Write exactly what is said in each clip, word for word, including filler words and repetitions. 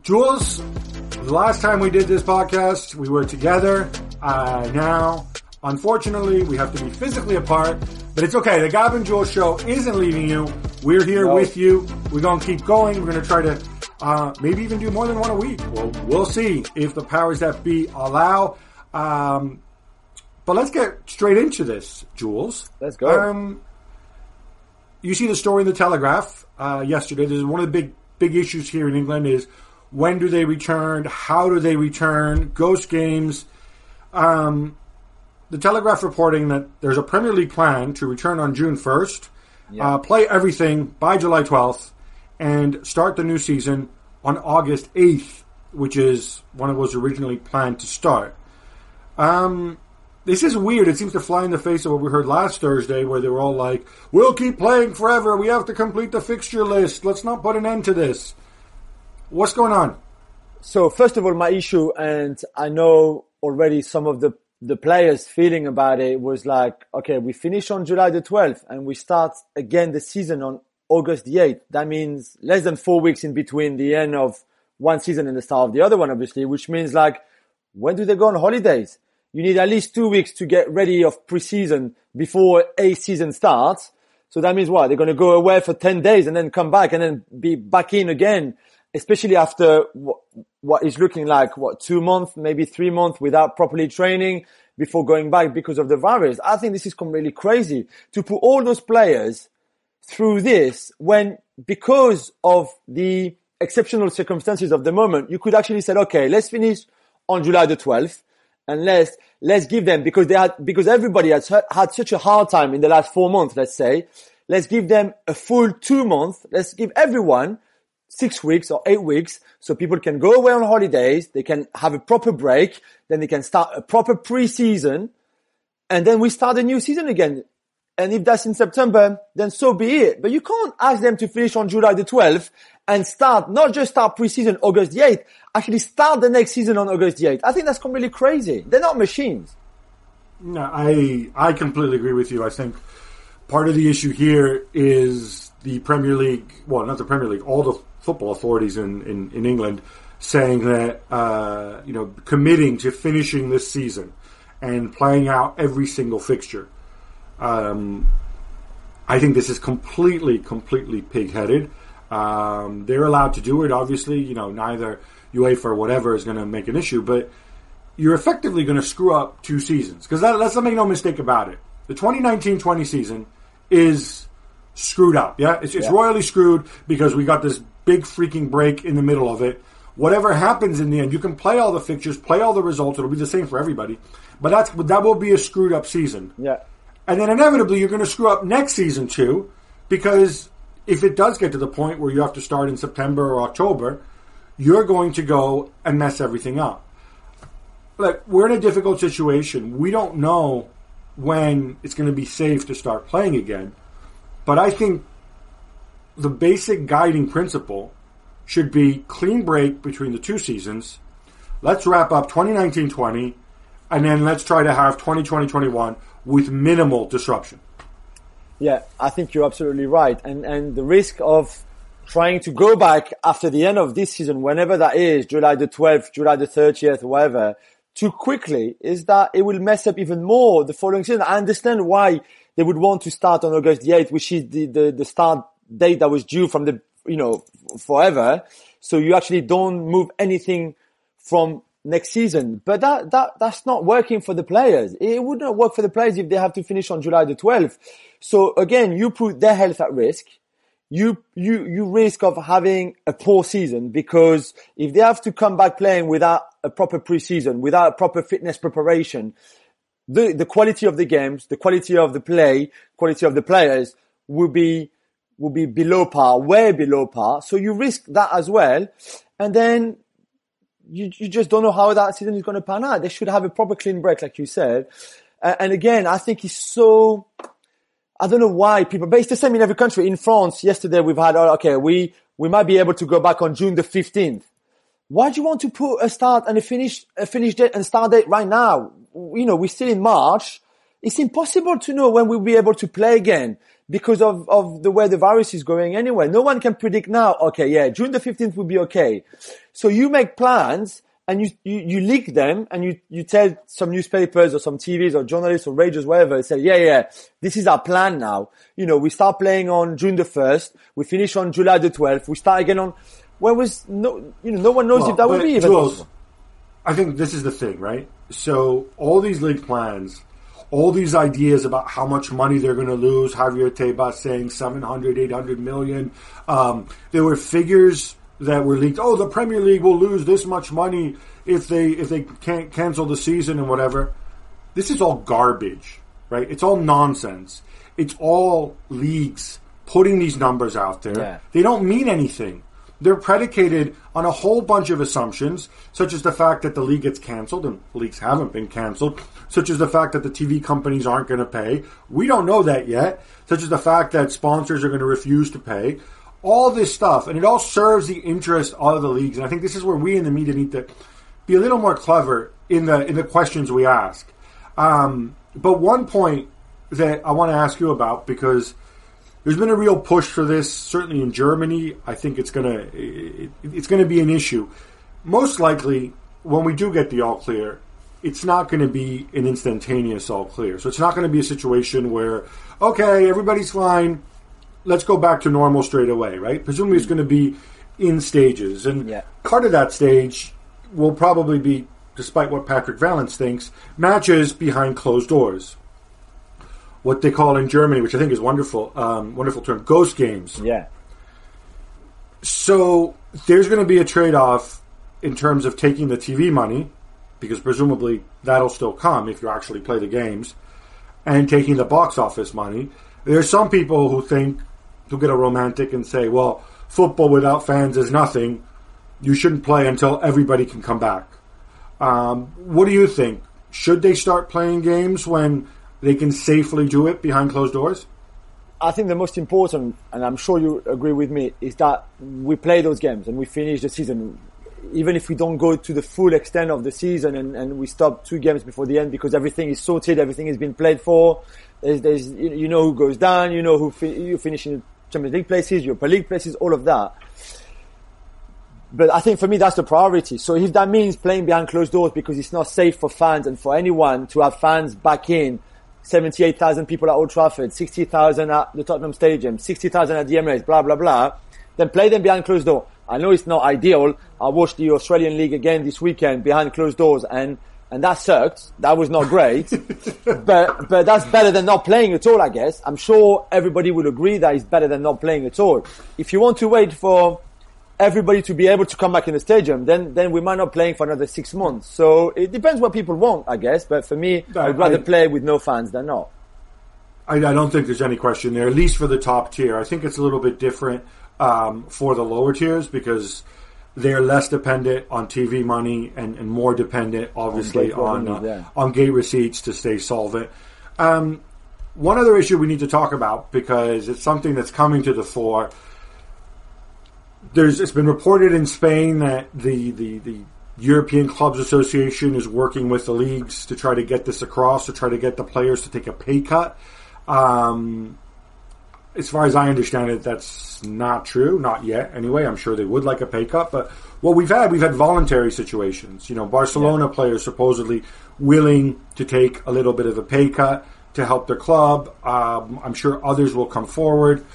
Jules, the last time we did this podcast, we were together. Uh, now, unfortunately, we have to be physically apart, but it's okay. The Gab and Jules show isn't leaving you. We're here no. with you. We're going to keep going. We're going to try to uh, maybe even do more than one a week. Well, we'll see if the powers that be allow. Um, but let's get straight into this, Jules. Let's go. Um, you see the story in the Telegraph uh, yesterday. This is one of the big, big issues here in England is when do they return? How do they return? Ghost games. Um, the Telegraph reporting that there's a Premier League plan to return on June first, yeah. uh, play everything by July twelfth, and start the new season on August eighth, which is when it was originally planned to start. Um, this is weird. It seems to fly in the face of what we heard last Thursday, where they were all like, we'll keep playing forever. We have to complete the fixture list. Let's not put an end to this. What's going on? So, first of all, my issue, and I know already some of the, the players feeling about it was like, okay, we finish on July the twelfth and we start again the season on August the eighth. That means less than four weeks in between the end of one season and the start of the other one, obviously, which means like, when do they go on holidays? You need at least two weeks to get ready of preseason before a season starts. So that means what? They're going to go away for ten days and then come back and then be back in again, especially after what, what is looking like, what, two months, maybe three months without properly training before going back because of the virus. I think this is completely crazy to put all those players through this when, because of the exceptional circumstances of the moment, you could actually say, okay, let's finish on July the twelfth and let's, let's give them, because they had, because everybody has had such a hard time in the last four months, let's say, let's give them a full two months. Let's give everyone six weeks or eight weeks so people can go away on holidays. They can have a proper break. Then they can start a proper pre-season and then we start a new season again. And if that's in September, then so be it. But you can't ask them to finish on July the twelfth and start, not just start pre-season August the eighth, actually start the next season on August the eighth. I think that's completely crazy. They're not machines. No, I, I completely agree with you. I think part of the issue here is the Premier League, well, not the Premier League, all the football authorities in, in, in England saying that, uh, you know, committing to finishing this season and playing out every single fixture. Um, I think this is completely, completely pig-headed. Um, they're allowed to do it. Obviously, you know, neither UEFA or whatever is going to make an issue, but you're effectively going to screw up two seasons. Because that, let's not make no mistake about it. The twenty nineteen twenty season is screwed up. Yeah, it's, it's yeah. royally screwed because we got this big freaking break in the middle of it. Whatever happens in the end, you can play all the fixtures, play all the results. It'll be the same for everybody. But that's that will be a screwed up season. Yeah. And then inevitably you're going to screw up next season too, because if it does get to the point where you have to start in September or October, you're going to go and mess everything up. Like, we're in a difficult situation. We don't know when it's going to be safe to start playing again. But I think the basic guiding principle should be clean break between the two seasons. Let's wrap up twenty nineteen twenty, and then let's try to have twenty twenty twenty-one with minimal disruption. Yeah, I think you're absolutely right. And and the risk of trying to go back after the end of this season, whenever that is, July the twelfth, July the thirtieth, whatever, too quickly, is that it will mess up even more the following season. I understand why they would want to start on August the eighth, which is the, the, the start date that was due from the, you know, forever. So you actually don't move anything from next season. But that, that, that's not working for the players. It would not work for the players if they have to finish on July the twelfth. So again, you put their health at risk. You, you, you risk of having a poor season because if they have to come back playing without a proper preseason, without a proper fitness preparation, the, the quality of the games, the quality of the play, quality of the players will be, will be below par, way below par. So you risk that as well. And then you, you just don't know how that season is going to pan out. They should have a proper clean break, like you said. Uh, and again, I think it's so, I don't know why people, but it's the same in every country. In France, yesterday we've had, oh, okay, we, we might be able to go back on June the fifteenth. Why do you want to put a start and a finish, a finish date and start date right now? You know, we're still in March. It's impossible to know when we'll be able to play again. because of, of the way the virus is going anyway. No one can predict now, okay, yeah, June the fifteenth will be okay. So you make plans and you, you, you leak them and you, you tell some newspapers or some T Vs or journalists or radios, whatever, say, yeah, yeah, this is our plan now. You know, we start playing on June the first, we finish on July the twelfth, we start again on, where was no, you know, no one knows well, if that will be even Jules, possible. I think this is the thing, right? So all these league plans, all these ideas about how much money they're going to lose, Javier Tebas saying seven hundred, eight hundred million. Um, there were figures that were leaked. Oh, the Premier League will lose this much money if they if they can't cancel the season and whatever. This is all garbage, right? It's all nonsense. It's all leagues putting these numbers out there. Yeah. They don't mean anything. They're predicated on a whole bunch of assumptions, such as the fact that the league gets canceled, and leagues haven't been canceled, such as the fact that the T V companies aren't going to pay. We don't know that yet, such as the fact that sponsors are going to refuse to pay. All this stuff, and it all serves the interest of the leagues. And I think this is where we in the media need to be a little more clever in the in the questions we ask. Um, but one point that I want to ask you about, because there's been a real push for this, certainly in Germany. I think it's gonna it, it's gonna be an issue. Most likely, when we do get the all clear, it's not going to be an instantaneous all clear. So it's not going to be a situation where, okay, everybody's fine, let's go back to normal straight away, right? Presumably, it's going to be in stages, and yeah. part of that stage will probably be, despite what Patrick Valance thinks, matches behind closed doors. What they call in Germany, which I think is wonderful, um, wonderful term, ghost games. Yeah. So there's going to be a trade-off in terms of taking the T V money, because presumably that'll still come if you actually play the games, and taking the box office money. There's some people who think, who get a romantic and say, well, football without fans is nothing. You shouldn't play until everybody can come back. Um, what do you think? Should they start playing games when they can safely do it behind closed doors? I think the most important, and I'm sure you agree with me, is that we play those games and we finish the season. Even if we don't go to the full extent of the season and, and we stop two games before the end because everything is sorted, everything has been played for. There's, there's you know who goes down, you know who fi- you finish in Champions League places, Europa League places, all of that. But I think for me that's the priority. So if that means playing behind closed doors because it's not safe for fans and for anyone to have fans back in, seventy-eight thousand people at Old Trafford, sixty thousand at the Tottenham Stadium, sixty thousand at the Emirates, blah, blah, blah, then play them behind closed doors. I know it's not ideal. I watched the Australian League again this weekend behind closed doors and, and that sucked. That was not great. but, but that's better than not playing at all, I guess. I'm sure everybody would agree that it's better than not playing at all. If you want to wait for everybody to be able to come back in the stadium, then, then we might not playing for another six months. So it depends what people want, I guess. But for me, I, I'd rather I, play with no fans than not. I, I don't think there's any question there, at least for the top tier. I think it's a little bit different, um, for the lower tiers because they're less dependent on T V money and, and more dependent, obviously, on, on, uh, on gate receipts to stay solvent. Um, one other issue we need to talk about, because it's something that's coming to the fore. There's, it's been reported in Spain that the, the, the European Clubs Association is working with the leagues to try to get this across, to try to get the players to take a pay cut. Um, as far as I understand it, that's not true. Not yet, anyway. I'm sure they would like a pay cut. But what we've had, we've had voluntary situations. You know, Barcelona yeah. players supposedly willing to take a little bit of a pay cut to help their club. Um, I'm sure others will come forward.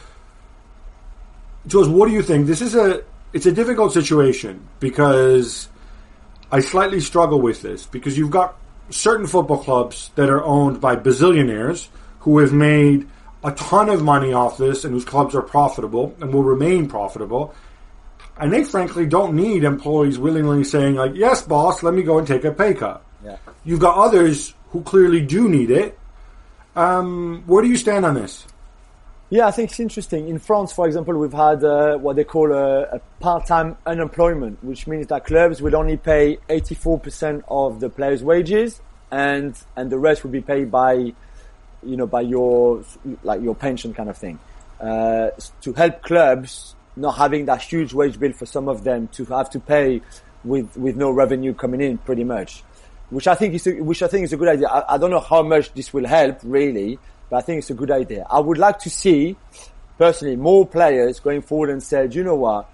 Jules, what do you think? This is a it's a difficult situation because I slightly struggle with this because you've got certain football clubs that are owned by bazillionaires who have made a ton of money off this and whose clubs are profitable and will remain profitable. And they frankly don't need employees willingly saying like, yes, boss, let me go and take a pay cut. Yeah. You've got others who clearly do need it. Um, where do you stand on this? Yeah, I think it's interesting. In France, for example, we've had uh, what they call a, a part-time unemployment, which means that clubs will only pay eighty-four percent of the players' wages, and and the rest will be paid by, you know, by your like your pension kind of thing, uh, to help clubs not having that huge wage bill for some of them to have to pay with with no revenue coming in, pretty much, which I think is a, which I think is a good idea. I, I don't know how much this will help really. but I think it's a good idea. I would like to see, personally, more players going forward and say, do you know what?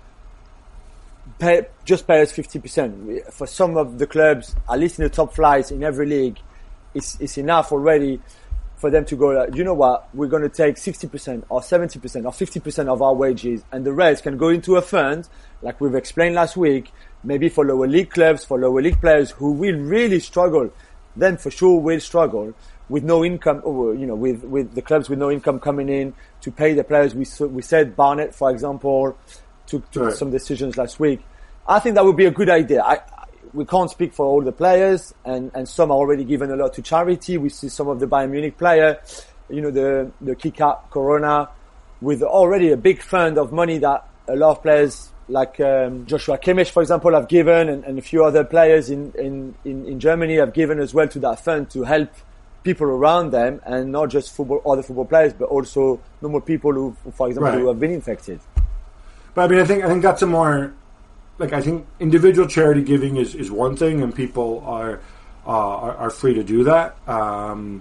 Pay, just pay us fifty percent. For some of the clubs, at least in the top flights in every league, it's, it's enough already for them to go, like, you know what, we're going to take sixty percent or seventy percent or fifty percent of our wages, and the rest can go into a fund, like we've explained last week, maybe for lower league clubs, for lower league players who will really struggle, then for sure will struggle with no income, or, you know, with, with the clubs with no income coming in to pay the players. We, we said Barnet, for example, took, took right. some decisions last week. I think that would be a good idea. I, we can't speak for all the players, and, and some are already given a lot to charity. We see some of the Bayern Munich player, you know, the, the Kika Corona, with already a big fund of money that a lot of players like, um, Joshua Kimmich, for example, have given, and, and a few other players in, in, in, in Germany have given as well to that fund to help people around them, and not just football, other football players, but also normal people who, for example, right. who have been infected. But I mean, I think, I think that's a more, like, I think individual charity giving is, is one thing, and people are, uh, are, are free to do that. Um,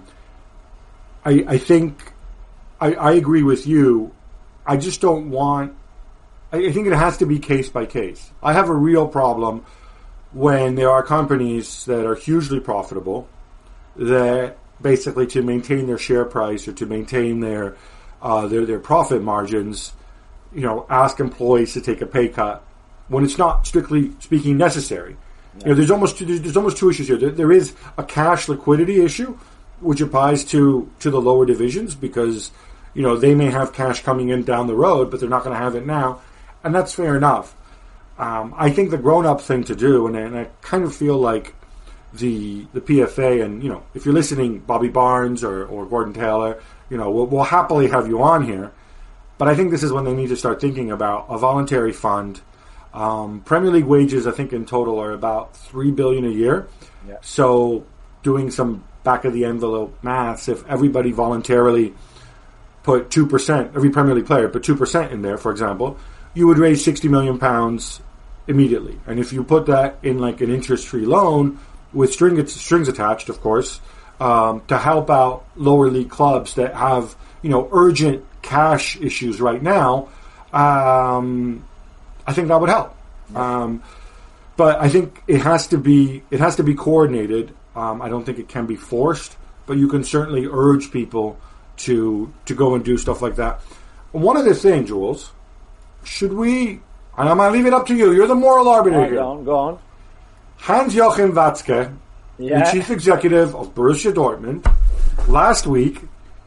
I, I think, I, I agree with you. I just don't want, I, I think it has to be case by case. I have a real problem when there are companies that are hugely profitable that basically, to maintain their share price or to maintain their, uh, their, their profit margins, you know, ask employees to take a pay cut when it's not, strictly speaking, necessary. Yeah. You know, there's almost two, there's, there's almost two issues here. There, there is a cash liquidity issue, which applies to, to the lower divisions, because, you know, they may have cash coming in down the road, but they're not going to have it now, and that's fair enough. Um, I think the grown-up thing to do, and, and I kind of feel like the the P F A, and, you know, if you're listening, Bobby Barnes or, or Gordon Taylor, you know, we'll, we'll happily have you on here, but I think this is when they need to start thinking about a voluntary fund. Um, Premier League wages, I think, in total are about three billion dollars a year. Yeah. So, doing some back of the envelope maths, if everybody voluntarily put two percent, every Premier League player put two percent in there, for example, you would raise sixty million pounds immediately. And if you put that in like an interest-free loan with string, strings attached, of course, um, to help out lower league clubs that have, you know, urgent cash issues right now, um, I think that would help. Um, but I think it has to be it has to be coordinated. Um, I don't think it can be forced, but you can certainly urge people to to go and do stuff like that. One other thing, Jules, should we? And I'm going to leave it up to you. You're the moral arbiter right, here. Go on, go on. Hans-Joachim Watzke, yeah. the chief executive of Borussia Dortmund, last week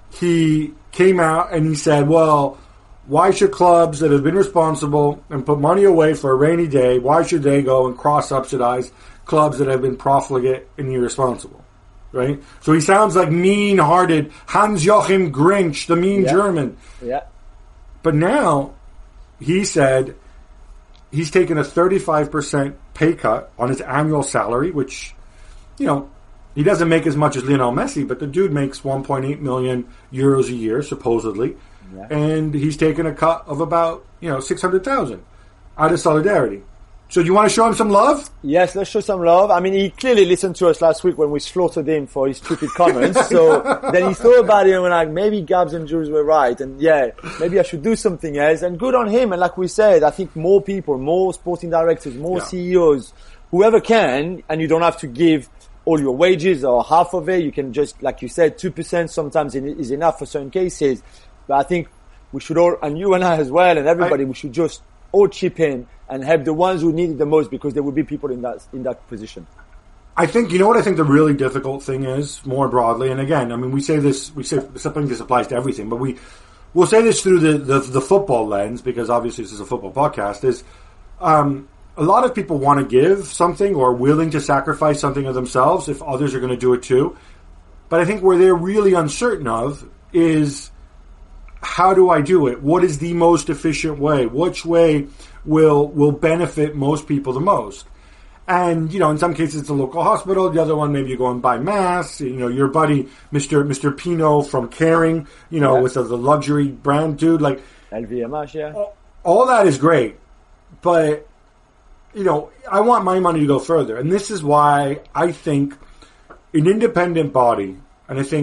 he came out and he said, "Well, why should clubs that have been responsible and put money away for a rainy day, why should they go and cross-subsidize clubs that have been profligate and irresponsible?" Right? So he sounds like mean-hearted Hans-Joachim Grinch, the mean yeah. German. Yeah. But now he said he's taken a thirty-five percent pay cut on his annual salary, which, you know, he doesn't make as much as Lionel Messi, but the dude makes one point eight million euros a year, supposedly. Yeah. And he's taken a cut of about, you know, six hundred thousand out of solidarity. So do you want to show him some love? Yes, let's show some love. I mean, he clearly listened to us last week when we slaughtered him for his stupid comments. So then he thought about it and we're like, maybe Gabs and Jules were right. And yeah, maybe I should do something else. And good on him. And like we said, I think more people, more sporting directors, more yeah. C E Os, whoever can, and you don't have to give all your wages or half of it. You can just, like you said, two percent sometimes is enough for certain cases. But I think we should all, and you and I as well, and everybody, I, we should just all chip in and help the ones who need it the most, because there will be people in that in that position. I think, you know what I think the really difficult thing is, more broadly, and again, I mean, we say this, we say something this applies to everything, but we, we'll say this through the, the, the football lens, because obviously this is a football podcast, is um, a lot of people want to give something or are willing to sacrifice something of themselves if others are going to do it too. But I think where they're really uncertain of is, how do I do it? What is the most efficient way? Which way will will benefit most people the most? And, you know, in some cases it's a local hospital. The other one, maybe you go and buy masks. You know, your buddy, Mister Mister Pino from Caring, you know, yeah. with the, the luxury brand dude. Like, L V M H, yeah. All, all that is great. But, you know, I want my money to go further. And this is why I think an independent body, and I think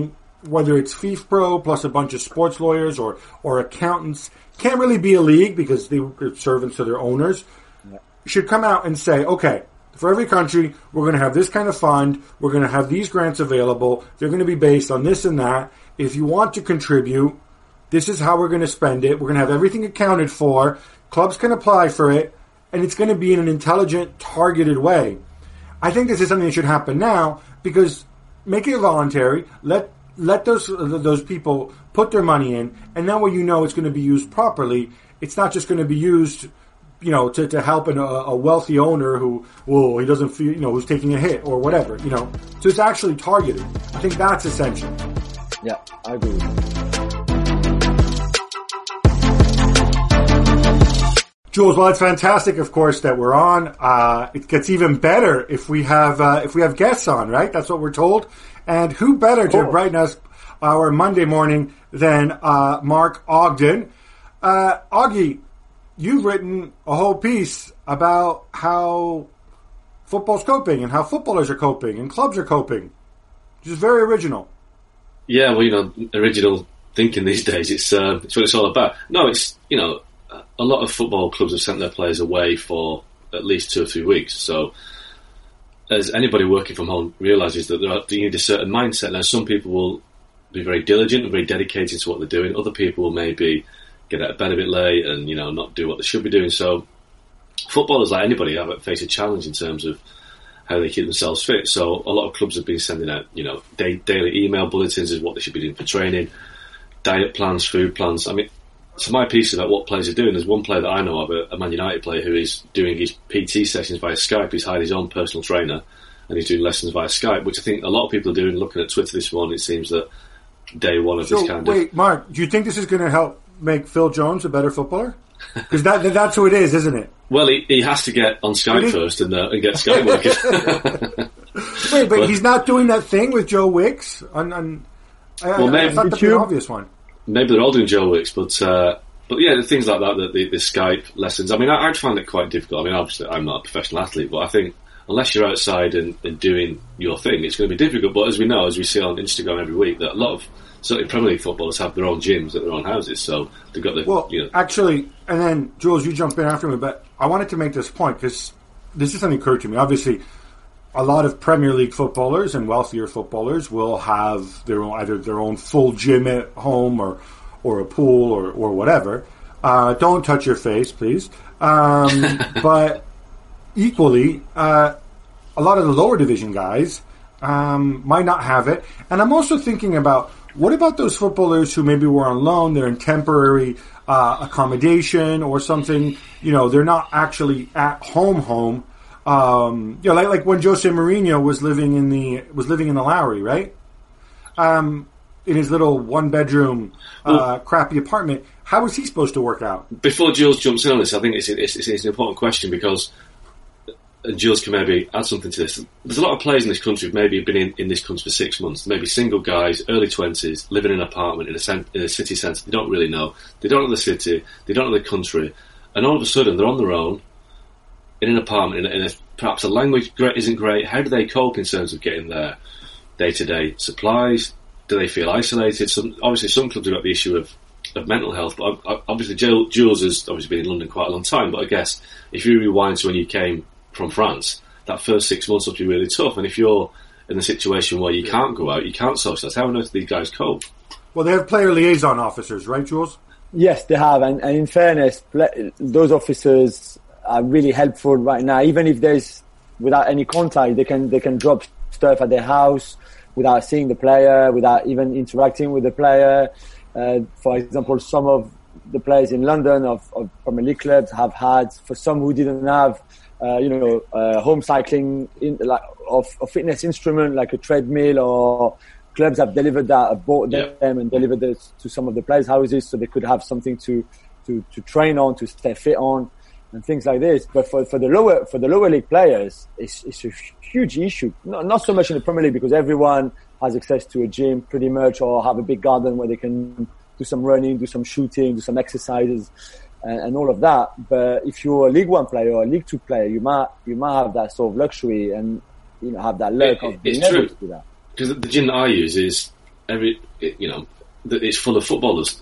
whether it's FIFPro plus a bunch of sports lawyers or, or accountants, can't really be a league because they're servants to their owners, yeah. should come out and say, okay, for every country, we're going to have this kind of fund, we're going to have these grants available, they're going to be based on this and that. If you want to contribute, this is how we're going to spend it. We're going to have everything accounted for. Clubs can apply for it, and it's going to be in an intelligent, targeted way. I think this is something that should happen now because make it voluntary. Let let those those people put their money in, and then when you know it's going to be used properly, it's not just going to be used, you know, to, to help an, a, a wealthy owner who, well, he doesn't feel, you know, who's taking a hit or whatever, you know. So it's actually targeted. I think that's essential. Yeah, I agree with you. Jules, well, it's fantastic, of course, that we're on. Uh, it gets even better if we have uh, if we have guests on, right? That's what we're told. And who better to brighten us our Monday morning than uh, Mark Ogden? Uh, Augie, you've written a whole piece about how football's coping and how footballers are coping and clubs are coping, which is very original. Yeah, well, you know, original thinking these days. It's uh, it's what it's all about. No, it's, you know, a lot of football clubs have sent their players away for at least two or three weeks. So, as anybody working from home realises that there are, you need a certain mindset. Now, some people will be very diligent and very dedicated to what they're doing. Other people will maybe get out of bed a bit late and, you know, not do what they should be doing. So, footballers, like anybody, have face a challenge in terms of how they keep themselves fit. So, a lot of clubs have been sending out, you know, day, daily email bulletins of what they should be doing for training, diet plans, food plans. I mean, so my piece about what players are doing, there's one player that I know of, a, a Man United player, who is doing his P T sessions via Skype. He's hired his own personal trainer and he's doing lessons via Skype, which I think a lot of people are doing. Looking at Twitter this morning, it seems that day one of so, this kind wait, of... Wait, Mark, do you think this is going to help make Phil Jones a better footballer? Because that, that's who it is, isn't it? Well, he, he has to get on Skype first and, uh, and get Skype working. Wait, but, but he's not doing that thing with Joe Wicks? On, on, I, well, I, maybe, I thought that'd be an obvious one. Maybe they're all doing Joe Wicks, but... Uh, But yeah, things like that, the, the, the Skype lessons. I mean, I, I'd find it quite difficult. I mean, obviously, I'm not a professional athlete, but I think unless you're outside and, and doing your thing, it's going to be difficult. But as we know, as we see on Instagram every week, that a lot of certainly Premier League footballers have their own gyms at their own houses, so they've got the. Well, you know. Actually, and then Jules, you jump in after me, but I wanted to make this point because this is something occurred to me. Obviously, a lot of Premier League footballers and wealthier footballers will have their own, either their own full gym at home or or a pool or or whatever. Uh, don't touch your face, please. Um, but equally, uh, a lot of the lower division guys um, might not have it. And I'm also thinking about, what about those footballers who maybe were on loan, they're in temporary uh, accommodation or something, you know, they're not actually at home home. Um, you know, like, like when Jose Mourinho was living in the, was living in the Lowry, right? Um, in his little one bedroom, uh, well, crappy apartment. How is he supposed to work out? Before Jules jumps in on this, I think it's, it's, it's an important question because, and Jules can maybe add something to this. There's a lot of players in this country who've maybe been in, in this country for six months. Maybe single guys, early twenties, living in an apartment in a, cent, in a city centre. They don't really know. They don't know the city. They don't know the country. And all of a sudden, they're on their own in an apartment. In a, in a, perhaps the language isn't great. How do they cope in terms of getting their day-to-day supplies? Do they feel isolated? Some, obviously, some clubs have got the issue of of mental health, but obviously Jules has obviously been in London quite a long time, but I guess if you rewind to when you came from France, that first six months would be really tough, and if you're in a situation where you can't go out, you can't socialise, how on earth do these guys cope? Well, they have player liaison officers, right, Jules? Yes, they have, and, and in fairness, those officers are really helpful right now, even if there's, without any contact, they can they can drop stuff at their house without seeing the player, without even interacting with the player. Uh, for example, some of the players in London of, of Premier League clubs have had, for some who didn't have, uh, you know, uh, home cycling in, like of a fitness instrument like a treadmill, or clubs have delivered that, bought them yeah. and delivered it to some of the players' houses so they could have something to, to, to train on, to stay fit on, and things like this. But for, for the lower for the lower league players, it's, it's a huge issue. Not, not so much in the Premier League because everyone has access to a gym pretty much, or have a big garden where they can do some running, do some shooting, do some exercises, and, and all of that. But if you're a League One player or a League Two player, you might you might have that sort of luxury and, you know, have that luck it, of being it's able true. to do that. Because the gym that I use is every it, you know, it's full of footballers.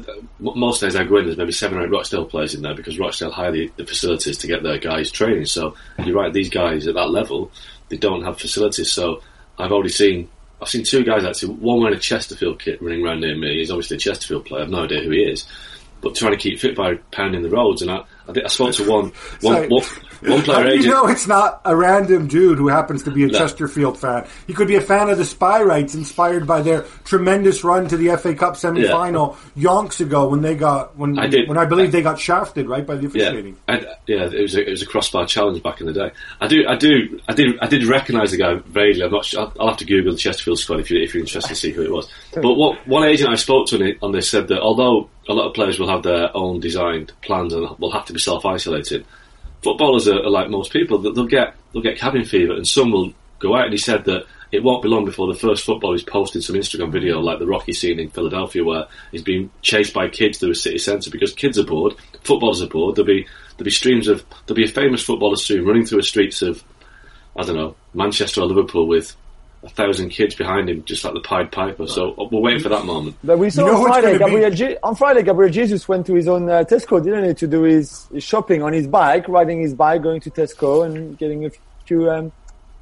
Most days I go in, there's maybe seven or eight Rochdale players in there because Rochdale hire the, the facilities to get their guys training. So you're right, these guys at that level, they don't have facilities. So I've already seen, I've seen two guys actually, one wearing a Chesterfield kit running around near me. He's obviously a Chesterfield player, I have no idea who he is, but trying to keep fit by pounding the roads. And I, I, I spoke to one, one, one, one player agent. You know, it's not a random dude who happens to be a no. Chesterfield fan. He could be a fan of the Spyrites, inspired by their tremendous run to the F A Cup semi-final yeah. yonks ago when they got when I did, when I believe I, they got shafted right by the officiating. Yeah, I, yeah, it was a, it was a crossbar challenge back in the day. I do, I do, I did, I did recognise the guy vaguely. I'm not sure. I'll, I'll have to Google the Chesterfield squad if you if you're interested to see who it was. But what one agent I spoke to on this said that although a lot of players will have their own designed plans and will have to be self-isolated, footballers are, are like most people, that they'll get they'll get cabin fever and some will go out. And he said that it won't be long before the first footballer is posting some Instagram video like the Rocky scene in Philadelphia where he's being chased by kids through a city centre because kids are bored, footballers are bored. There'll be there'll be streams of there'll be a famous footballer soon running through the streets of, I don't know, Manchester or Liverpool with a thousand kids behind him, just like the Pied Piper. So we're waiting for that moment. But we saw you know on Friday, Gabriel Je- on Friday, Gabriel Jesus went to his own uh, Tesco, didn't he, to do his, his shopping on his bike, riding his bike, going to Tesco and getting a few um,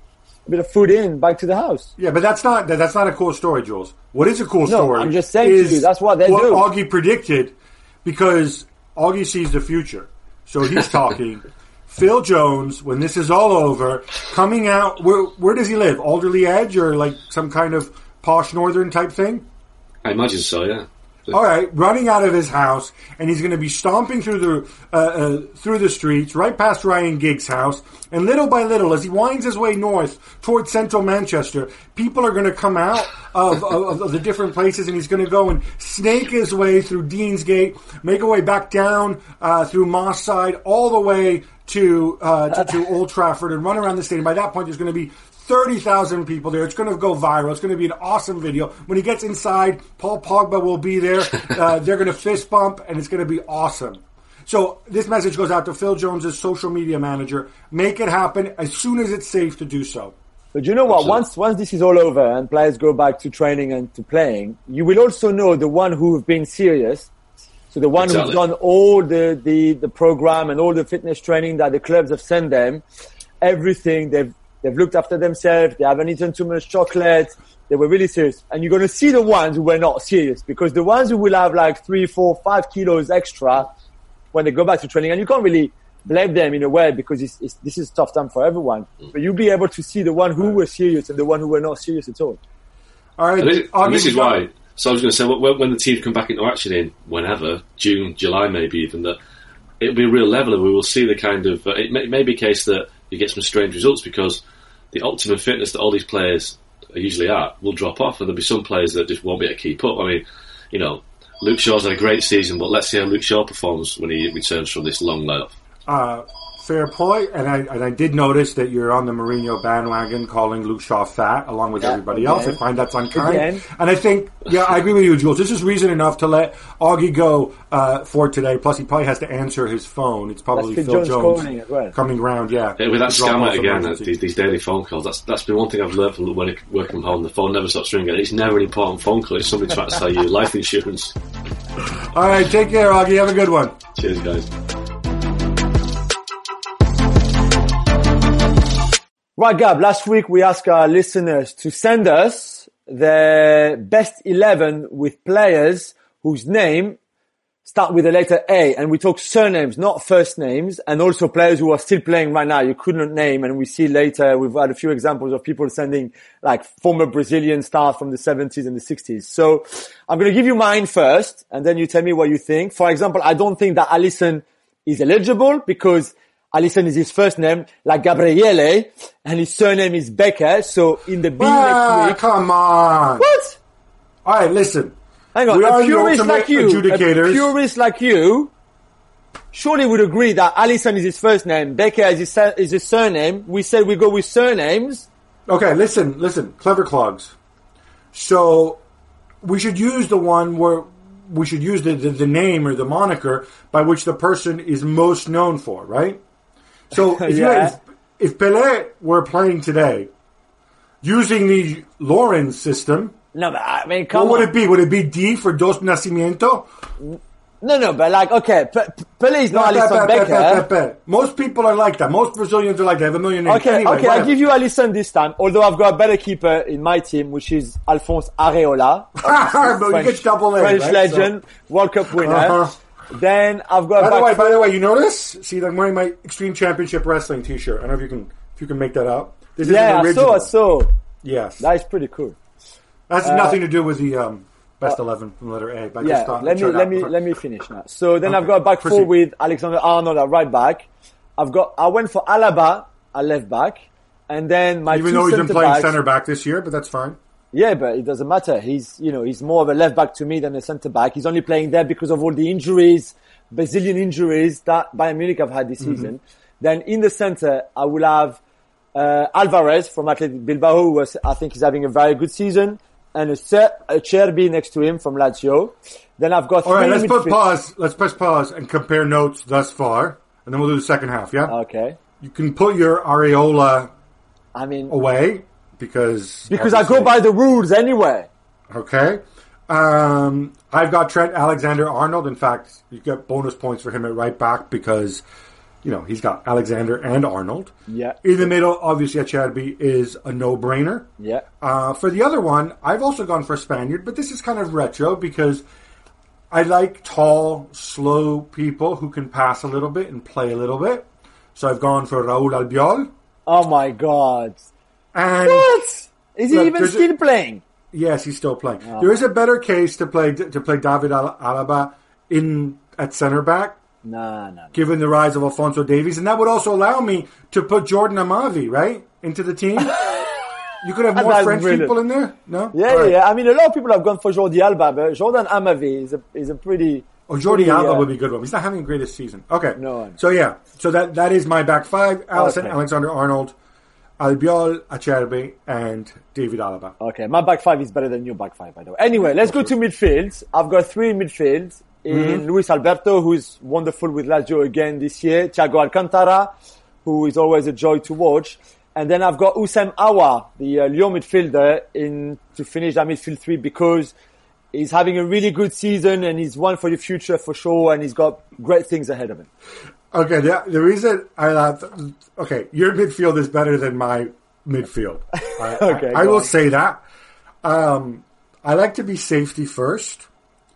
a bit of food in, back to the house. Yeah, but that's not that's not a cool story, Jules. What is a cool no, story? I'm just saying to you, that's what they what do. What Augie predicted, because Augie sees the future, so he's talking. Phil Jones, when this is all over, coming out, where, where does he live? Alderley Edge or like some kind of posh northern type thing? I imagine so, yeah. All right, running out of his house, and he's going to be stomping through the uh, uh, through the streets, right past Ryan Giggs' house, and little by little, as he winds his way north towards central Manchester, people are going to come out of, of, of the different places, and he's going to go and snake his way through Deansgate, make a way back down uh, through Moss Side, all the way to, uh, to to Old Trafford, and run around the stadium. By that point, there's going to be thirty thousand people there. It's going to go viral. It's going to be an awesome video. When he gets inside, Paul Pogba will be there. Uh, they're going to fist bump, and it's going to be awesome. So this message goes out to Phil Jones' social media manager. Make it happen as soon as it's safe to do so. But you know what? Absolutely. Once once this is all over and players go back to training and to playing, you will also know the one who have been serious. So the one exactly. who's done all the, the, the program and all the fitness training that the clubs have sent them, everything, they've They've looked after themselves. They haven't eaten too much chocolate. They were really serious. And you're going to see the ones who were not serious, because the ones who will have like three, four, five kilos extra when they go back to training, and you can't really blame them in a way because it's, it's, this is a tough time for everyone. But you'll be able to see the one who were serious and the one who were not serious at all. All right. And this, and this is why. So I was going to say, when the team come back into action in whenever, June, July maybe even, that it'll be a real level and we will see the kind of, uh, it, may, it may be a case that you get some strange results because the optimum fitness that all these players are usually at will drop off, and there'll be some players that just won't be able to keep up. I mean, you know, Luke Shaw's had a great season, but let's see how Luke Shaw performs when he returns from this long layoff. Uh, fair point, and I and I did notice that you're on the Mourinho bandwagon calling Luke Shaw fat along with yeah, everybody again. else. I find that's unkind. Again. And I think, yeah, I agree with you, Jules. This is reason enough to let Augie go uh, for today. Plus, he probably has to answer his phone. It's probably that's Phil Jones, Jones well. coming round, yeah. yeah with that scammer again, uh, these, these daily phone calls, that's that's been one thing I've learned from when working from home. The phone never stops ringing. It's never an important phone call. It's somebody trying to sell you life insurance. All right, take care, Augie. Have a good one. Cheers, guys. Right, Gab, last week we asked our listeners to send us their best eleven with players whose name start with the letter A, and we talk surnames, not first names, and also players who are still playing right now you couldn't name, and we see later, we've had a few examples of people sending like former Brazilian stars from the seventies and the sixties. So I'm going to give you mine first, and then you tell me what you think. For example, I don't think that Alisson is eligible because Alisson is his first name, like Gabriele, and his surname is Becker. So in the B ah, next week, come on. What? All right, listen. Hang on. We a are purist the like you, adjudicators. a purist like you, surely would agree that Alisson is his first name, Becker is his, is his surname. We said we go with surnames. Okay, listen, listen, clever clogs. So we should use the one where we should use the, the, the name or the moniker by which the person is most known for, right? So if, yeah. you, if, if Pelé were playing today, using the Lawrence system, No, but I mean, come What would on. it be? Would it be D for Dos Nascimento? No, no, but like, okay, P- P- Pelé is not Pe- pe- Alisson pe- pe- Becker. pe- pe- Most people are like that. Most Brazilians are like that. They have a million names. Okay, Anyway, okay, whatever. I'll give you Alisson this time, although I've got a better keeper in my team, which is Alphonse Areola. But you get double A, French right? legend, World Cup winner. Uh-huh. Then I've got By a the back way, four. by the way, you notice? See, I'm wearing my Extreme Championship Wrestling T-shirt. I don't know if you can if you can make that out. This Yeah, is I an saw, original. I saw. Yes, That is pretty cool. that's nothing to do with the um, best eleven from letter A. But I Yeah, just thought let I'd me show let that. me let me finish now. So then Okay, I've got a back four proceed. with Alexander Arnold at right back. I've got I went for Alaba at left back, and then my Even two though he's been centre playing backs. center back this year, but that's fine. Yeah, but it doesn't matter. He's you know he's more of a left back to me than a centre back. He's only playing there because of all the injuries, Brazilian injuries that Bayern Munich have had this Mm-hmm. season. Then in the centre, I will have uh, Alvarez from Athletic Bilbao, who was, I think is having a very good season, and a, Cer- a Cherby next to him from Lazio. Then I've got All right, three let's put midfield- pause. Let's press pause and compare notes thus far, and then we'll do the second half. Yeah, Okay. you can put your Areola I mean, away because because I go obviously- by the rules anyway. Okay. Um, I've got Trent Alexander-Arnold. In fact, you get bonus points for him at right back because, you know, he's got Alexander and Arnold. Yeah. In the middle, obviously, Acerbi is a no-brainer. Yeah. Uh, for the other one, I've also gone for Spaniard, but this is kind of retro because I like tall, slow people who can pass a little bit and play a little bit. So I've gone for Raúl Albiol. Oh my God. And What? Is he Look, even there's a- still playing? yes, he's still playing. There is a better case to play to play David Al- Alaba in at center back, Nah, nah, nah. given the rise of Alphonso Davies, and that would also allow me to put Jordan Amavi right into the team. You could have more That's French brilliant. people in there. No, Yeah, All yeah, right. yeah. I mean, a lot of people have gone for Jordi Alba, but Jordan Amavi is a is a pretty. Oh, Jordi pretty, Alba uh, would be a good one. He's not having the greatest season. Okay. No, I know. So yeah. So that that is my back five. Alisson, Okay. Alexander-Arnold, Albiol, Acerbi, and David Alaba. Okay, my back five is better than your back five, by the way. Anyway, let's go to midfield. I've got three midfields in Mm-hmm. Luis Alberto, who is wonderful with Lazio again this year. Thiago Alcantara, who is always a joy to watch. And then I've got Oussem Aouar, the uh, Lyon midfielder, in to finish that midfield three because he's having a really good season and he's one for the future for sure, and he's got great things ahead of him. Okay, the, the reason I laugh. Okay, your midfield is better than my midfield. I, Okay, I, I go will on. say that. Um, I like to be safety first,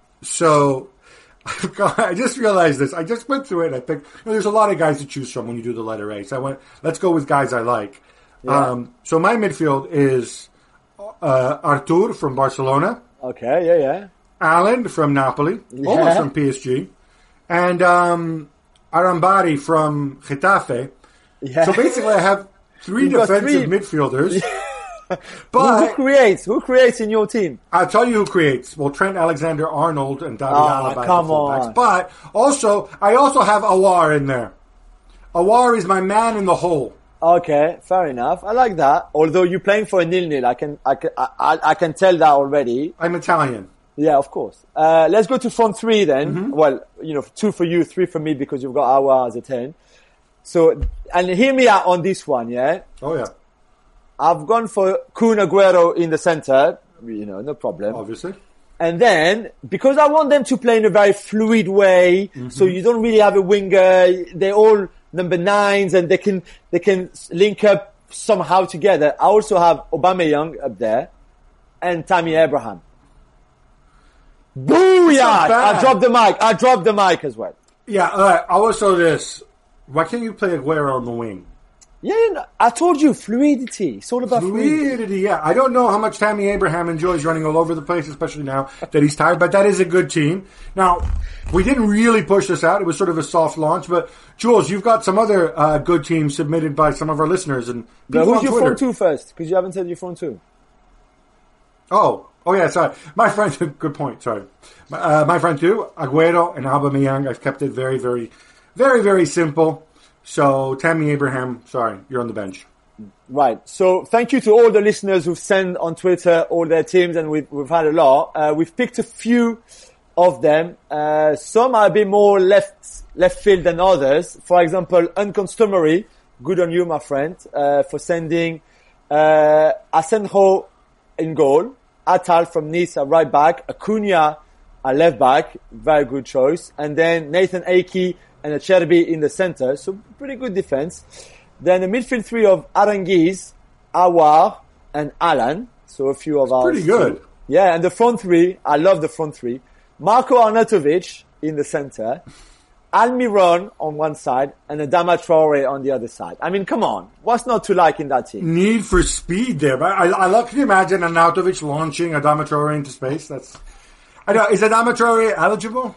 so I've got, I just realized this. I just went through it. And I think you know, there's a lot of guys to choose from when you do the letter A. So I went, let's go with guys I like. Um, so my midfield is uh, Artur from Barcelona, Okay, yeah, yeah. Alan from Napoli, Yeah. almost from P S G, and um, Arambari from Getafe. Yeah. So basically, I have three You've got defensive three. midfielders. Who, who But creates? Who creates in your team? I'll tell you who creates. Well, Trent Alexander-Arnold and David Oh, Alaba as come the fullbacks. on. But also, I also have Aouar in there. Aouar is my man in the hole. Okay, fair enough. I like that. Although you're playing for a nil-nil, I can, I can, I, I I can tell that already. I'm Italian. Yeah, of course. Uh, let's go to front three then. Mm-hmm. Well, you know, two for you, three for me because you've got Aouar as a ten. So, and hear me out on this one, yeah? Oh yeah, I've gone for Kun Aguero in the center, you know, no problem. obviously. And then, because I want them to play in a very fluid way, Mm-hmm. so you don't really have a winger, they're all number nines and they can, they can link up somehow together. I also have Aubameyang up there and Tammy Abraham. Booyah! not bad. I dropped the mic. I dropped the mic as well. Yeah. All right. I will say this. Why can't you play Aguero on the wing? Yeah, yeah, no, I told you, fluidity. It's all about fluidity. Fluidity, yeah. I don't know how much Tammy Abraham enjoys running all over the place, especially now that he's tired, but that is a good team. Now, we didn't really push this out. It was sort of a soft launch, but Jules, you've got some other uh, good teams submitted by some of our listeners and But people who's on your Twitter. front two first? Because you haven't said your front two. Oh, oh yeah, sorry. My friend, good point, sorry. Uh, my friend too, Aguero and Aubameyang. I've kept it very, very, very, very simple. So, Tammy Abraham, sorry, you're on the bench. Right. So thank you to all the listeners who've sent on Twitter all their teams, and we've, we've had a lot. Uh, we've picked a few of them. Uh, some are a bit more left, left field than others. For example, Uncustomary. Good on you, my friend, uh, for sending, uh, Asenjo in goal. Atal from Nice at right back, Acuna at left back, very good choice, and then Nathan Ake and Acerbi in the center, so pretty good defense. Then the midfield three of Aranguiz, Aouar, and Alan, so a few of ours. Pretty good. So, yeah, and the front three, I love the front three. Marko Arnautovic in the center, Almiron on one side, and Adama Traore on the other side. I mean, come on. What's not to like in that team? Need for speed there. But I, I love, can you imagine Arnautovic launching Adama Traore into space? That's, I know, is Adama Traore eligible?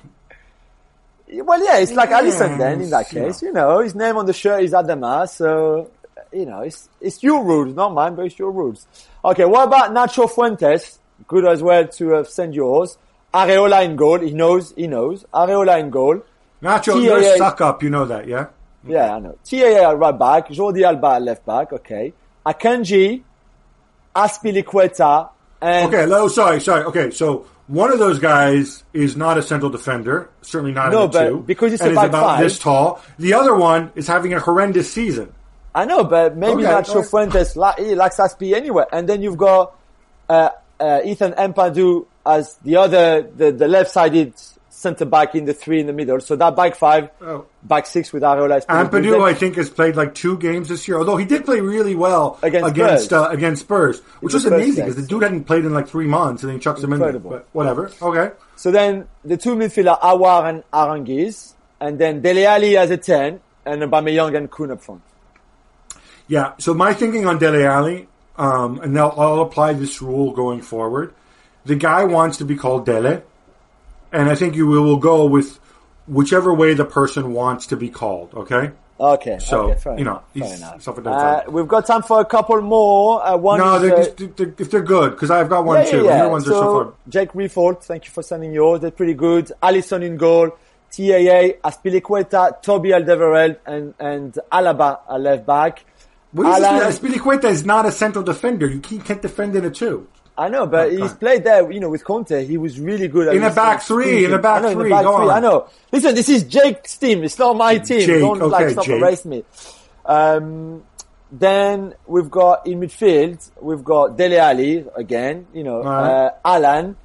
Well, yeah, it's like Yes, Alisson then in that case. yeah. You know, his name on the shirt is Adama, so, you know, it's, it's your rules, not mine, but it's your rules. Okay, what about Nacho Fuentes? Good as well to uh, send yours. Areola in goal. He knows, he knows. Areola in goal. Nacho, T A A you're a suck up, you know that, yeah? Yeah, I know. T A A at right back, Jordi Alba at left back, okay. Akanji, Azpilicueta, and... Okay, no, sorry, sorry. Okay, so one of those guys is not a central defender, certainly not No, in the but two, because it's and a is back about five. this tall. The other one is having a horrendous season. I know, but maybe Okay, Nacho alright. Fuentes, li- he likes Aspi anyway. And then you've got, uh, uh, Ethan Empadu as the other, the, the left-sided centre back in the three in the middle. So that back five, Oh. back six with Areola. is pretty good. Ampadu, Then- I think, has played like two games this year, although he did play really well Against against Spurs. uh, against Spurs, which the was first amazing game. because the dude hadn't played in like three months, and then he chucks him in Incredible. there. But whatever, okay. So then the two midfielders, Aouar and Aranguiz. And then Dele Alli as a ten and Aubameyang and Kun up front. Yeah, so my thinking on Dele Alli, um, and now I'll apply this rule going forward. The guy wants to be called Dele, and I think you will go with whichever way the person wants to be called, okay? Okay. So, okay, fair you know, enough, fair he's enough. self-identified. Uh, we've got time for a couple more. Uh, one No, is, they're uh, just, they're, if they're good, because I've got one yeah, too, yeah, and yeah. your ones are so So, far. Jake Refold, thank you for sending yours. They're pretty good. Alisson in goal. T A A, Azpilicueta, Toby Alderweireld, and, and Alaba at left back. What is Alan- this? Azpilicueta is not a central defender. You can't, can't defend in a two. I know, but Okay. he's played there, you know, with Conte. He was really good at In a this back sort of three, in a squeezing. back I know, in three, the back go three. on. I know. Listen, this is Jake's team. It's not my team. Jake, Don't like okay, stop Jake. erase me. Um, then we've got in midfield, we've got Dele Alli again, you know, Right. uh, Alan,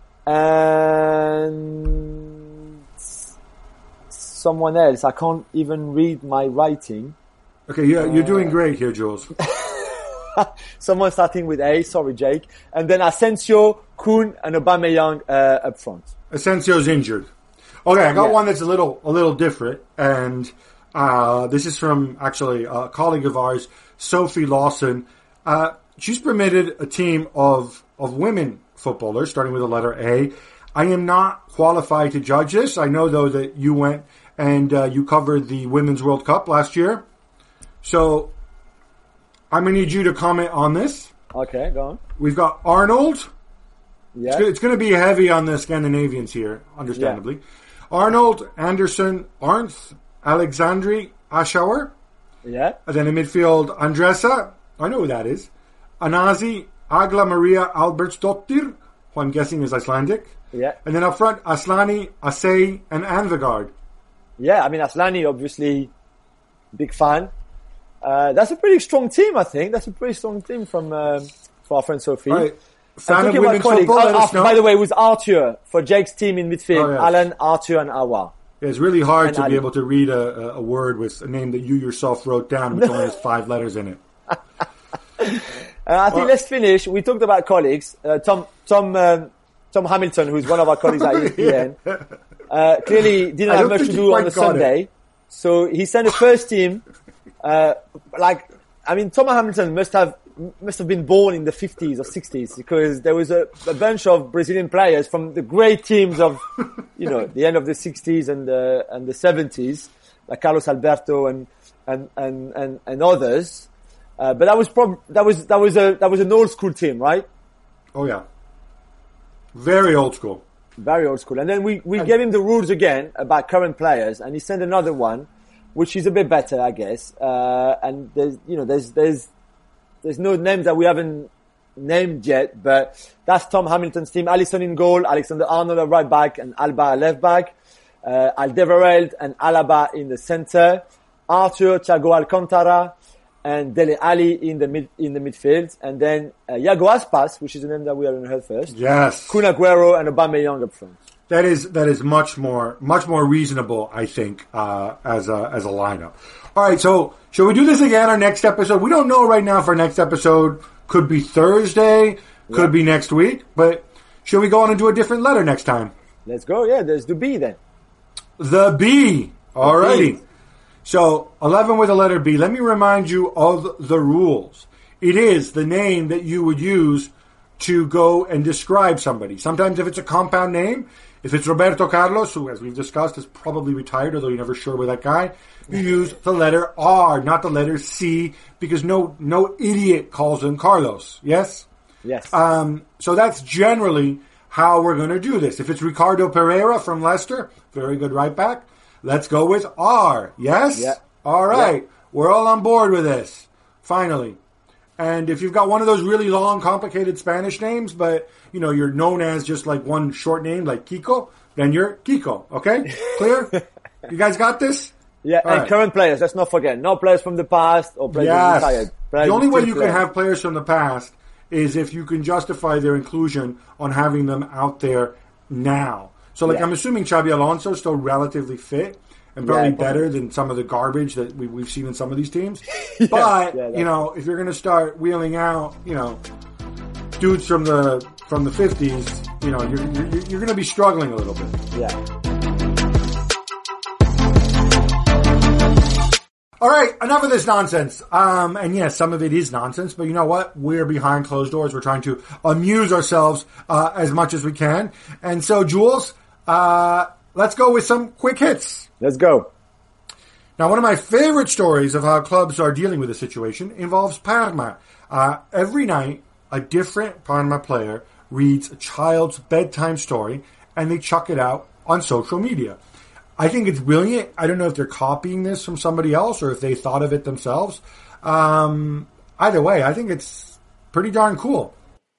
and someone else. I can't even read my writing. Okay, you're, you're doing great here, Jules. Someone starting with A, sorry Jake. And then Asensio, Kun, and Aubameyang uh, up front. Asensio's injured. Okay, I got Yeah. one that's a little a little different, and uh, this is from actually a colleague of ours, Sophie Lawson. Uh, she's permitted a team of of women footballers, starting with the letter A. I am not qualified to judge this. I know though that you went and uh, you covered the Women's World Cup last year, so I'm going to need you to comment on this. Okay, go on. We've got Arnold. Yeah. It's going to be heavy on the Scandinavians here, understandably. Arnold, Anderson, Arndt, Alexandri, Aschauer. Yeah. And then in midfield, Andressa. I know who that is. Anazi, Agla Maria Albertsdottir, who I'm guessing is Icelandic. Yeah. And then up front, Aslani, Asay, and Anvegard. Yeah, I mean, Aslani, obviously, big fan. Uh, that's a pretty strong team, I think. That's a pretty strong team from, um, from our friend Sophie. All right. And Fan of talking about women's colleagues, football, let uh, us uh, know. by the way, it was Arthur for Jake's team in midfield. Oh, yes. Alan, Arthur, and Awa. Yeah, it's really hard And to Ali. be able to read a, a, a word with a name that you yourself wrote down, which only has five letters in it. Uh, I think Well- let's finish. We talked about colleagues. Uh, Tom, Tom, um, Tom Hamilton, who's one of our colleagues at E S P N, uh, clearly didn't I have don't much to think he do on quite the got it. Sunday. So he sent the first team, uh, like, I mean, Tom Hamilton must have, must have been born in the fifties or sixties because there was a, a bunch of Brazilian players from the great teams of, you know, the end of the sixties and the, and the seventies, like Carlos Alberto and, and, and, and, and others. Uh, but that was prob- that was, that was a, that was an old school team, right? Oh, yeah. Very old school. Very old school. And then we, we gave him the rules again about current players and he sent another one, which is a bit better, I guess. Uh, and there's, you know, there's, there's, there's no names that we haven't named yet, but that's Tom Hamilton's team. Alisson in goal, Alexander Arnold at right back and Alba at left back, uh, Alderweireld and Alaba in the center, Arthur, Thiago Alcantara, and Dele Alli in the mid in the midfield, and then uh, Iago Aspas, which is the name that we haven't heard first. Yes, Kun Aguero and Aubameyang up front. That is that is much more much more reasonable, I think, uh, as a as a lineup. All right, so shall we do this again? Our next episode. We don't know right now if our next episode could be Thursday, could yeah. be next week, but shall we go on and do a different letter next time? Let's go. Yeah, there's the B then. The B. Alrighty. So eleven with the letter B. Let me remind you of the rules. It is the name that you would use to go and describe somebody. Sometimes if it's a compound name, if it's Roberto Carlos, who, as we've discussed, is probably retired, although you're never sure with that guy, you use the letter R, not the letter C, because no no idiot calls him Carlos. Yes? Yes. Um, so that's generally how we're going to do this. If it's Ricardo Pereira from Leicester, very good right back, let's go with R. Yes? Yeah. All right. Yeah. We're all on board with this. Finally. And if you've got one of those really long, complicated Spanish names, but, you know, you're known as just like one short name, like Kiko, then you're Kiko. Okay? Clear? You guys got this? Yeah, All and right. current players, let's not forget. No players from the past or players Yes. retired. Players The only way you players. can have players from the past is if you can justify their inclusion on having them out there now. So, like, Yeah. I'm assuming Xabi Alonso is still relatively fit and probably Yeah, better than some of the garbage that we, we've seen in some of these teams. But, yeah, you know, if you're going to start wheeling out, you know, dudes from the from the fifties, you know, you're, you're, you're going to be struggling a little bit. Yeah. All right, enough of this nonsense. Um, and yes, some of it is nonsense, but you know what? We're behind closed doors. We're trying to amuse ourselves uh, as much as we can. And so, Jules, uh, let's go with some quick hits. Let's go. Now, one of my favorite stories of how clubs are dealing with the situation involves Parma. Uh, every night, a different Parma player reads a child's bedtime story, and they chuck it out on social media. I think it's brilliant. I don't know if they're copying this from somebody else or if they thought of it themselves. Um, either way, I think it's pretty darn cool.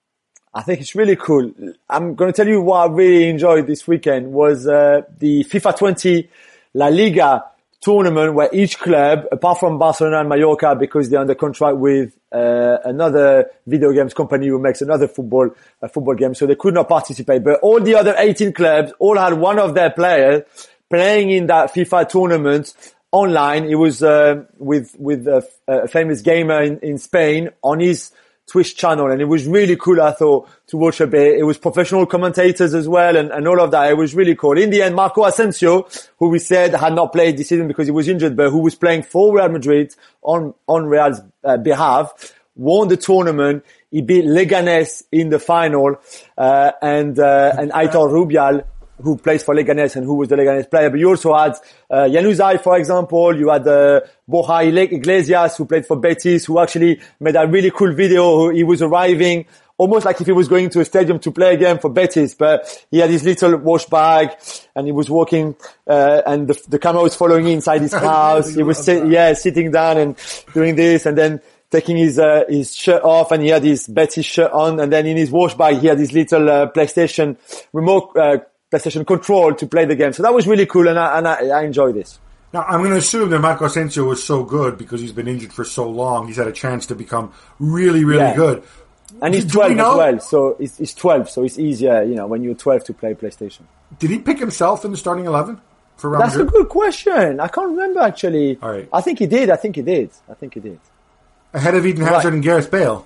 I think it's really cool. I'm going to tell you what I really enjoyed this weekend was uh, the FIFA twenty La Liga tournament where each club, apart from Barcelona and Mallorca, because they're under contract with uh, another video games company who makes another football uh, football game, so they could not participate. But all the other eighteen clubs all had one of their players playing in that FIFA tournament online. It was uh, with with a, a famous gamer in, in Spain on his Twitch channel, and it was really cool, I thought, to watch a bit. It was professional commentators as well, and, and all of that. It was really cool. In the end, Marco Asensio, who we said had not played this season because he was injured, but who was playing for Real Madrid on on Real's uh, behalf, won the tournament. He beat Leganés in the final, uh, and uh, and Aitor Rubial, who plays for Leganés and who was the Leganés player. But you also had uh, Januzaj, for example. You had uh, Borja Iglesias, who played for Betis, who actually made a really cool video. He was arriving almost like if he was going to a stadium to play a game for Betis, but he had his little wash bag and he was walking, uh, and the, the camera was following him inside his house. He was, sit, yeah, sitting down and doing this, and then taking his uh, his shirt off, and he had his Betis shirt on, and then in his wash bag he had his little uh, PlayStation remote uh, PlayStation control to play the game. So that was really cool, and I, and I, I enjoy this. Now, I'm going to assume that Marco Asensio was so good because he's been injured for so long. He's had a chance to become really, really Yeah. good. And he's Do twelve we as know- well, so he's, he's twelve, so it's easier, you know, when you're twelve to play PlayStation. Did he pick himself in the starting eleven for Real That's a Madrid? good question. I can't remember actually. All right. I think he did. I think he did. I think he did. Ahead of Eden Hazard Right. and Gareth Bale.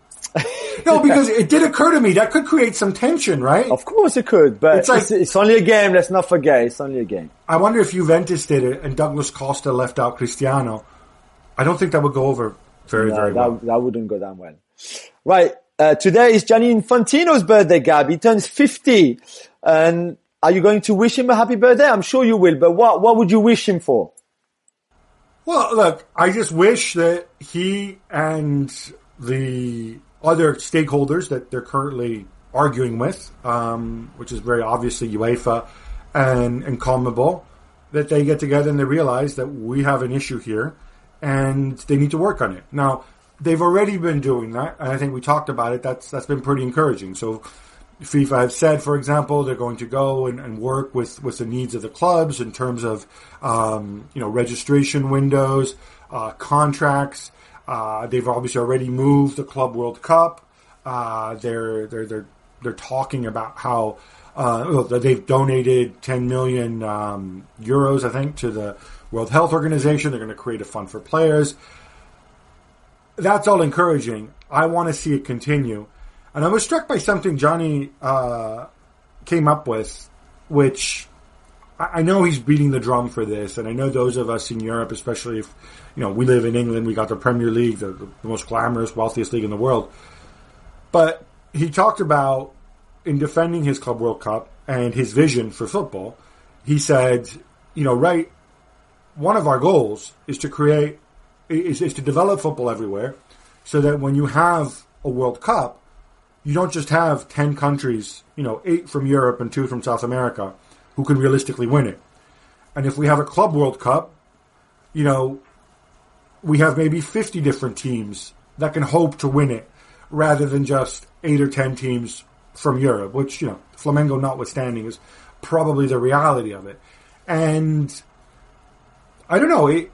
No, because it did occur to me that could create some tension, right? Of course it could, but It's it's, like- it's only a game. Let's not forget, it's only a game. I wonder if Juventus did it and Douglas Costa left out Cristiano. I don't think that would go over very, No, very that, well. that wouldn't go down well. Right. Uh, today is Gianni Infantino's birthday, Gab. He turns fifty. And are you going to wish him a happy birthday? I'm sure you will, but what, what would you wish him for? Well, look, I just wish that he and the other stakeholders that they're currently arguing with, um, which is very obviously UEFA and, and CONMEBOL, that they get together and they realize that we have an issue here and they need to work on it. Now, they've already been doing that, and I think we talked about it. That's that's been pretty encouraging. So FIFA have said, for example, they're going to go and, and work with, with the needs of the clubs in terms of, um, you know, registration windows, uh, contracts. Uh, they've obviously already moved the Club World Cup. Uh, they're they're they're they're talking about how uh, they've donated ten million um, euros, I think, to the World Health Organization. They're going to create a fund for players. That's all encouraging. I want to see it continue. And I was struck by something Johnny uh, came up with, which I, I know he's beating the drum for this, and I know those of us in Europe, especially if you know we live in England, we got the Premier League, the, the most glamorous, wealthiest league in the world. But he talked about, in defending his Club World Cup and his vision for football, he said, you know, right, one of our goals is to create, is, is to develop football everywhere so that when you have a World Cup, you don't just have ten countries, you know, eight from Europe and two from South America who can realistically win it. And if we have a Club World Cup, you know, we have maybe fifty different teams that can hope to win it rather than just eight or ten teams from Europe, which, you know, Flamengo notwithstanding is probably the reality of it. And I don't know, it,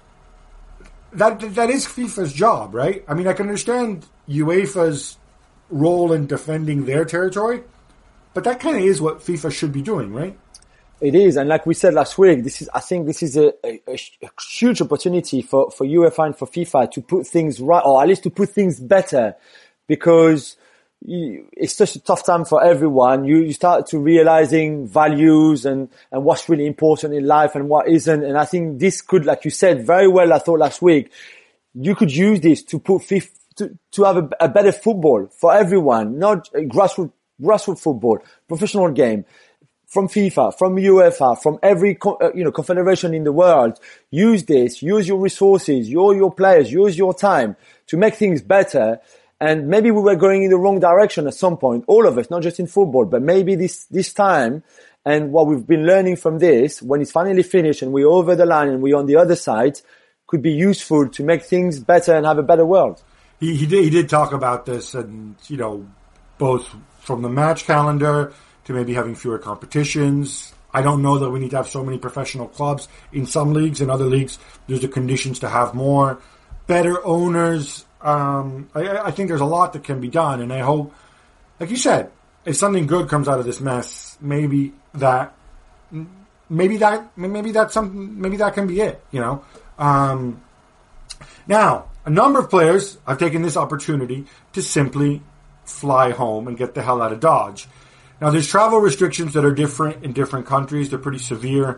that that is FIFA's job, right? I mean, I can understand UEFA's role in defending their territory, but that kind of is what FIFA should be doing, right? It is, and like we said last week, this is I think this is a, a, a huge opportunity for, for UEFA and for FIFA to put things right, or at least to put things better, because you, it's such a tough time for everyone. You, you start to realizing values and, and what's really important in life and what isn't, and I think this could, like you said very well, I thought last week, you could use this to put FIFA, to, to have a, a better football for everyone, not grassroots, grassroots football, professional game. From FIFA, from UEFA, from every uh, you know confederation in the world, use this, use your resources, use your players, use your time to make things better. And maybe we were going in the wrong direction at some point, all of us, not just in football, but maybe this this time, and what we've been learning from this, when it's finally finished and we're over the line and we're on the other side, could be useful to make things better and have a better world. He, he did he did talk about this, and you know, both from the match calendar to maybe having fewer competitions. I don't know that we need to have so many professional clubs in some leagues. In other leagues, there's the conditions to have more. Better owners. Um, I, I think there's a lot that can be done, and I hope, like you said, if something good comes out of this mess, maybe that, maybe that, maybe that's some, maybe that can be it. You know. Um, now, a number of players have taken this opportunity to simply fly home and get the hell out of Dodge. Now, there's travel restrictions that are different in different countries. They're pretty severe.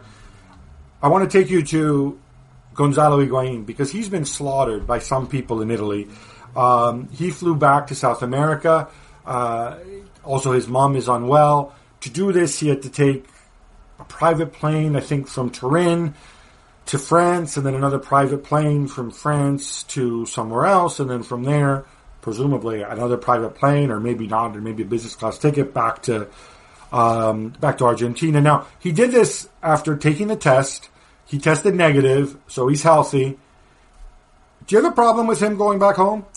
I want to take you to Gonzalo Higuain because he's been slaughtered by some people in Italy. Um, he flew back to South America. Uh, also, his mom is unwell. To do this, he had to take a private plane, I think, from Turin to France, and then another private plane from France to somewhere else, and then from there, presumably another private plane, or maybe not, or maybe a business class ticket back to um, back to Argentina. Now, he did this after taking the test. He tested negative, so he's healthy. Do you have a problem with him going back home?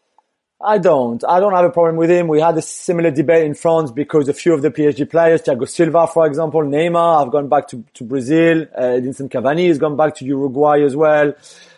I don't. I don't have a problem with him. We had a similar debate in France because a few of the P S G players, Thiago Silva, for example, Neymar, have gone back to, to Brazil. Uh, Edinson Cavani has gone back to Uruguay as well.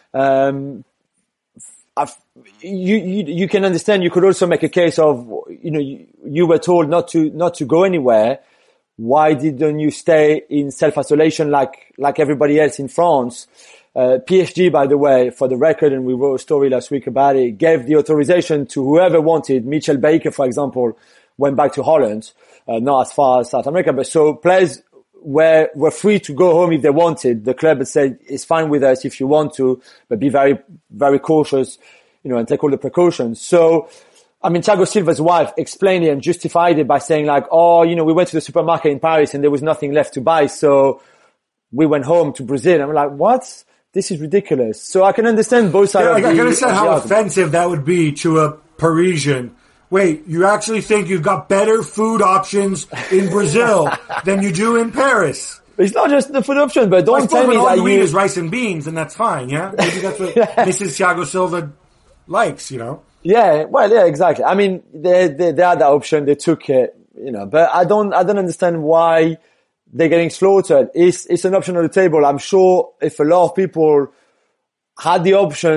Um, I've, you, you, you can understand, you could also make a case of, you know, you, you were told not to, not to go anywhere. Why didn't you stay in self-isolation like, like everybody else in France? Uh, P S G, by the way, for the record, and we wrote a story last week about it, gave the authorization to whoever wanted. Mitchell Baker, for example, went back to Holland, uh, not as far as South America, but so players were, were free to go home if they wanted. The club had said, it's fine with us if you want to, but be very, very cautious, you know, and take all the precautions. So, I mean, Thiago Silva's wife explained it and justified it by saying like, oh, you know, we went to the supermarket in Paris and there was nothing left to buy, so we went home to Brazil. I'm like, what? This is ridiculous. So I can understand both sides. Yeah, of I the, can understand how argument. offensive that would be to a Parisian. Wait, you actually think you've got better food options in Brazil than you do in Paris? It's not just the food option, but don't tell me all that you you eat is rice and beans, and that's fine. Yeah, maybe that's what yeah. Missus Thiago Silva likes. You know. Yeah, well, yeah, exactly. I mean, they they, they had that option. They took it. You know, but I don't I don't understand why they're getting slaughtered. It's, it's an option on the table. I'm sure if a lot of people had the option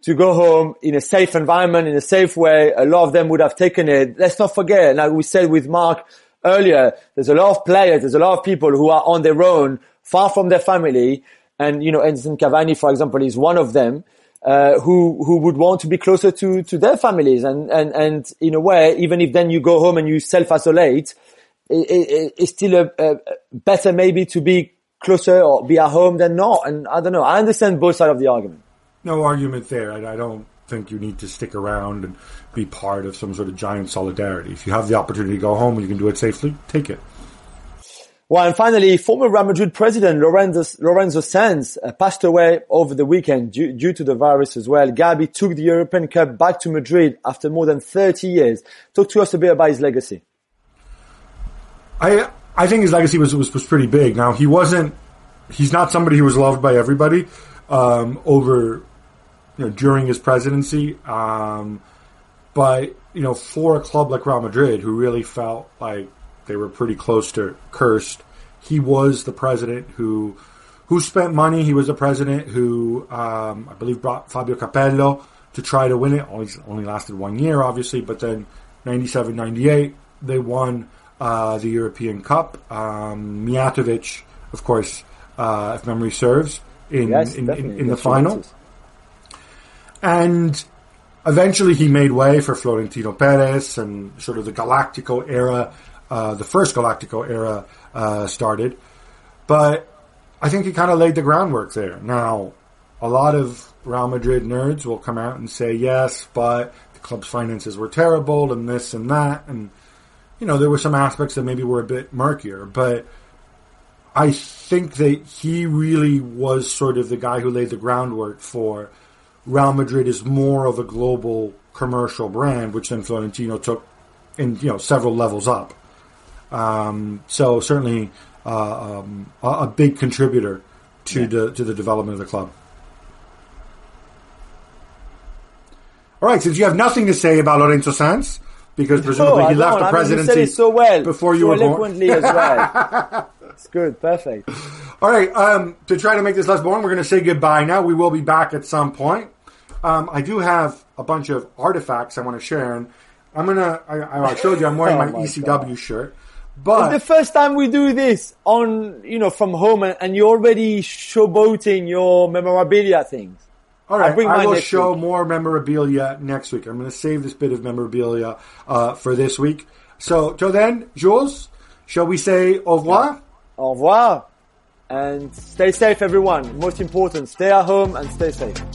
to go home in a safe environment, in a safe way. A lot of them would have taken it. Let's not forget, like we said with Mark earlier, there's a lot of players, there's a lot of people who are on their own, far from their family. And, you know, Edinson Cavani, for example, is one of them, uh, who, who would want to be closer to, to their families. And, and, and in a way, even if then you go home and you self-isolate, it, it, it's still a, a better maybe to be closer or be at home than not. And I don't know. I understand both sides of the argument. No argument there. I, I don't think you need to stick around and be part of some sort of giant solidarity. If you have the opportunity to go home and you can do it safely, take it. Well, and finally, former Real Madrid president Lorenzo, Lorenzo Sanz uh, passed away over the weekend due, due to the virus as well. Gabi took the European Cup back to Madrid after more than thirty years. Talk to us a bit about his legacy. I I think his legacy was, was, was pretty big. Now, he wasn't, he's not somebody who was loved by everybody um, over, you know, during his presidency. Um, but, you know, for a club like Real Madrid, who really felt like they were pretty close to cursed, he was the president who who spent money. He was the president who, um, I believe, brought Fabio Capello to try to win it. Only, only lasted one year, obviously, but then ninety-seven ninety-eight, they won uh, the European Cup. Um, Mijatovic, of course, uh, if memory serves, in, yes, in, in, in the That's final. tremendous. And eventually he made way for Florentino Perez, and sort of the Galactico era, uh, the first Galactico era uh, started. But I think he kind of laid the groundwork there. Now, a lot of Real Madrid nerds will come out and say, yes, but the club's finances were terrible and this and that. And, you know, there were some aspects that maybe were a bit murkier. But I think that he really was sort of the guy who laid the groundwork for Real Madrid is more of a global commercial brand, which then Florentino took in, you know, several levels up. Um, so certainly uh, um, a, a big contributor to yeah. the to the development of the club. All right, since you have nothing to say about Lorenzo Sanz, because presumably no, he left the I presidency mean, you said it so well, before so you were born. eloquently as well. It's good, perfect. All right, um, to try to make this less boring, we're going to say goodbye now. We will be back at some point. Um, I do have a bunch of artifacts I want to share, and I'm going to, I, I showed you I'm wearing Oh my, my E C W God. shirt. But It's the first time we do this on, you know, from home, and, and you're already showboating your memorabilia things. all right, I'll bring I mine will next show week. more memorabilia next week. I'm going to save this bit of memorabilia uh, for this week. So, till then, Jules, shall we say au revoir? Au revoir. And stay safe, everyone. Most important, stay at home and stay safe.